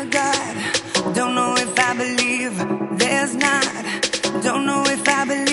God, don't know if I believe. There's not, don't know if I believe.